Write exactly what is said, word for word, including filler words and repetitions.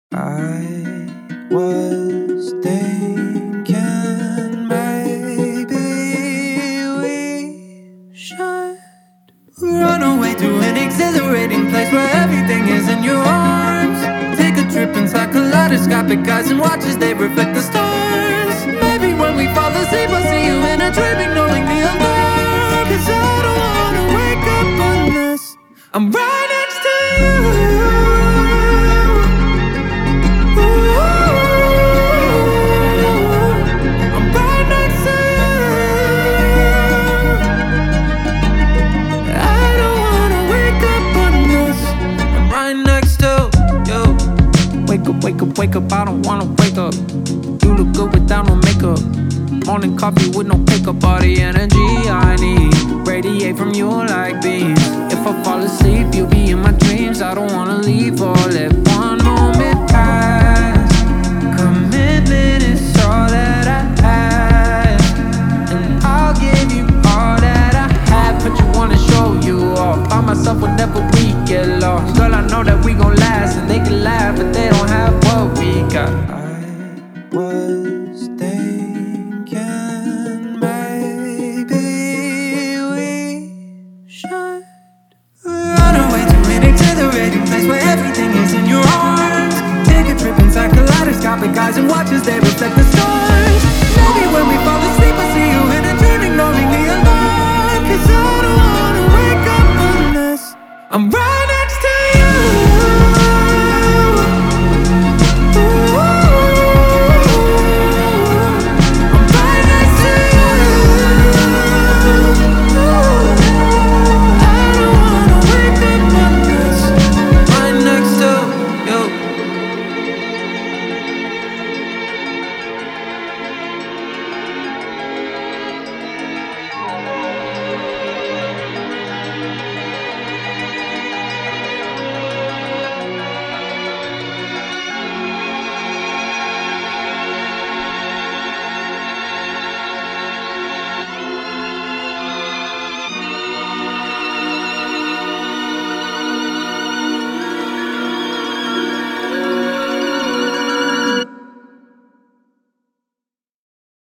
I was thinking maybe we should run away to an exhilarating place where everything is in your arms. Take a trip inside kaleidoscopic eyes and watch as they reflect the stars. Maybe when we fall asleep I'll see you in a dream ignoring the alarm. Cause I don't wanna wake up unless I'm right next to you. Wake up, wake up, wake up, I don't wanna wake up. You look good without no makeup. Morning coffee with no pickup. All the energy I need radiate from you like beams. If I fall asleep, you'll be in my dreams. I don't wanna leave or let one moment pass. Commitment is all that I have, and I'll give you all that I have. But you wanna show you off. By myself whenever we get lost. Girl, I know that we gon' last, and they can laugh, but they don't have what we got. I was thinking maybe we should run away to an exhilarating place where everything is in your arms. Take a trip inside kaleidoscopic eyes and watch as they